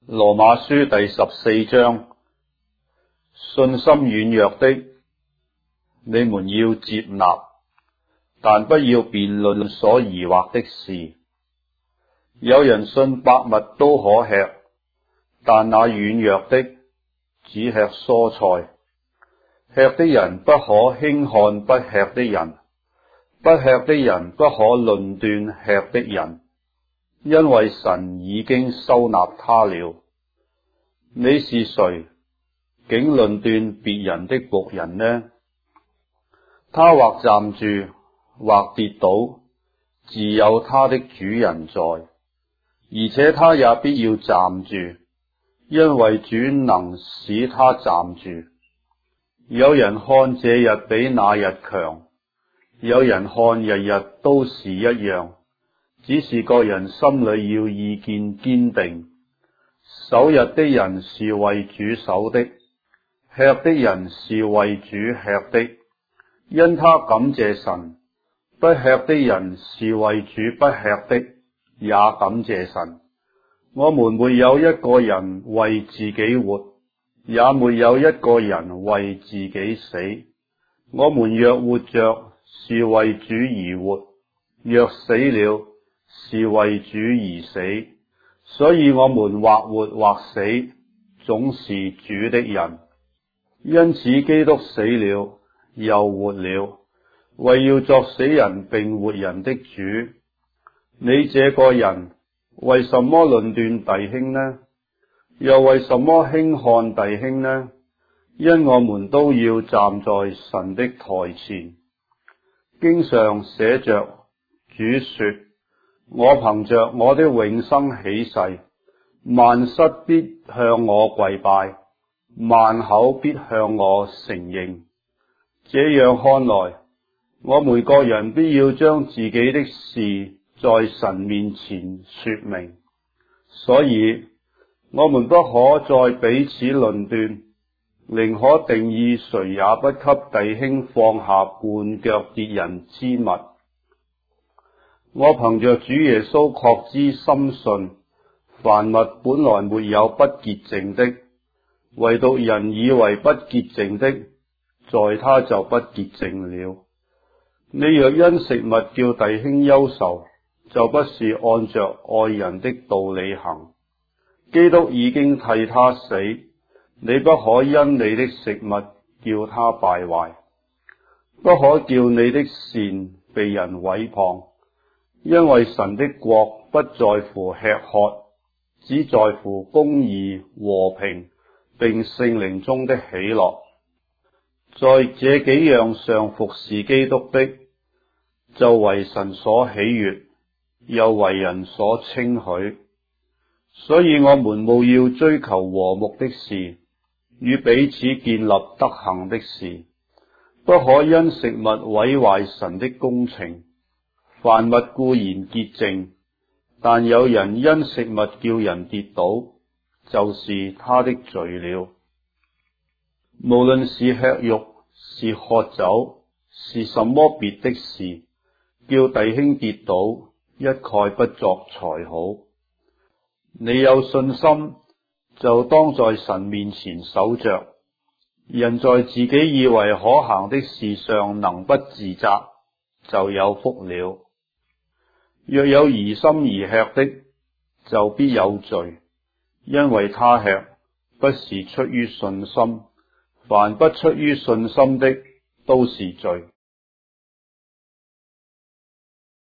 羅馬書第14章，信心軟弱的，你們要接納，但不要辯論所疑惑的事。有人信百物都可吃，但那軟弱的只吃蔬菜。吃的人不可輕看不吃的人，不吃的人不可論斷吃的人，因為神已經收納他了。你是誰，竟論斷別人的僕人呢？他或站住，或跌倒，自有他的主人在，而且他也必要站住，因為主能使他站住。有人看這日比那日強，有人看日日都是一樣，只是各人心裏要意見堅定。守日的人是為主守的，吃的人是為主吃的，因他感謝神；不吃的人是為主不吃的，也感謝神。我們沒有一個人為自己活，也沒有一個人為自己死。我們若活着，是為主而活；若死了，是為主而死。所以我們或活或死，總是主的人。因此基督死了，又活了，為要作死人並活人的主。你這個人為什麼論斷弟兄呢？又為什麼輕看弟兄呢？因我們都要站在神的台前。經上寫着，主說：我憑着我的永生起誓，萬膝必向我跪拜，萬口必向我承認。這樣看來，我們各人必要將自己的事在神面前說明。所以，我們不可再彼此論斷，寧可定意誰也不給弟兄放下絆腳跌人之物。我憑着主耶穌確知深信，凡物本來沒有不潔淨的，唯獨人以為不潔淨的，在他就不潔淨了。你若因食物叫弟兄憂愁，就不是按着愛人的道理行。基督已經替他死，你不可因你的食物叫他敗壞，不可叫你的善被人毀謗。因為神的國不在乎吃喝，只在乎公義、和平，並聖靈中的喜樂。在這幾樣上服侍基督的，就為神所喜悅，又為人所稱許。所以我們務要追求和睦的事，與彼此建立德行的事，不可因食物毀壞神的工程。凡物固然潔淨，但有人因食物叫人跌倒，就是他的罪了。無論是吃肉，是喝酒，是什麼別的事，叫弟兄跌倒，一概不作才好。你有信心，就當在神面前守着。人在自己以為可行的事上能不自責，就有福了。若有疑心而吃的，就必有罪，因為他吃不是出於信心，凡不出於信心的，都是罪。